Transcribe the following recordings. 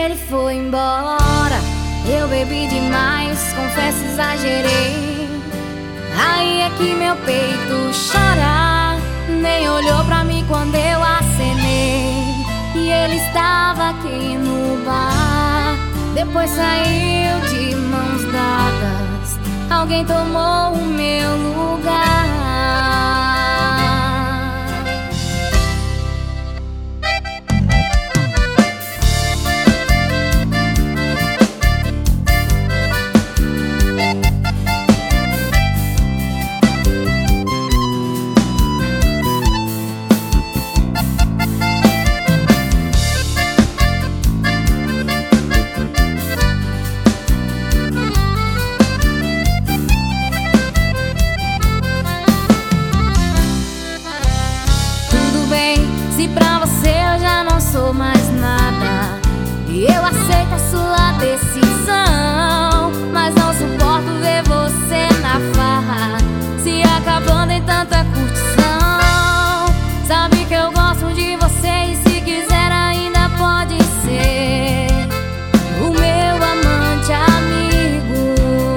ele foi embora, eu bebi demais, confesso, exagerei. Aí é que meu peito chora, nem olhou pra mim quando eu acenei. E ele estava aqui no bar, depois saiu de mãos dadas. Alguém tomou o meu lugar. Se pra você eu já não sou mais nada, e eu aceito a sua decisão, mas não suporto ver você na farra, se acabando em tanta curtição. Sabe que eu gosto de você e se quiser ainda pode ser o meu amante amigo.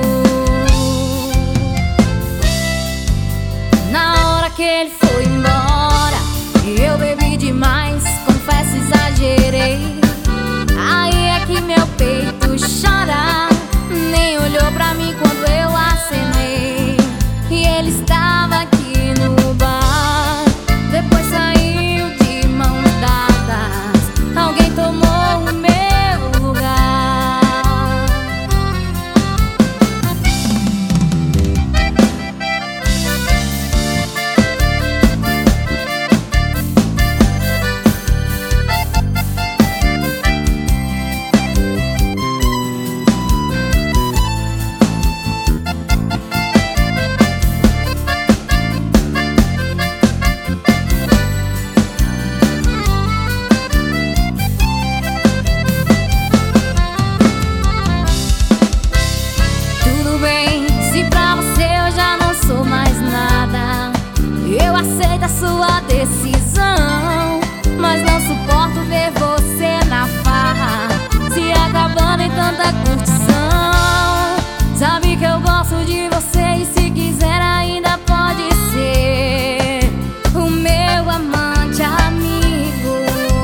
Na hora que ele foi embora, eu bebi demais, confesso, exagerei. Aí é que meu peito chora, nem olhou pra mim quando eu acenei. E ele estava aqui no bar, depois saiu de mãos dadas. Alguém tomou o meu lugar. Eu aceito a sua decisão, mas não suporto ver você na farra, se acabando em tanta curtição. Sabe que eu gosto de você e se quiser ainda pode ser o meu amante amigo.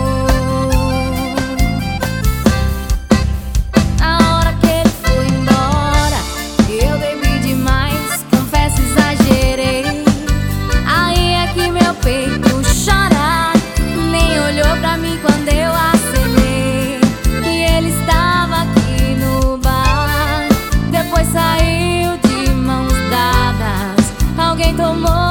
Na hora que ele foi embora, eu bebi demais, confesso, exagerei. Meu peito chora, nem olhou pra mim quando eu acenei. E ele estava aqui no bar, depois saiu de mãos dadas. Alguém tomou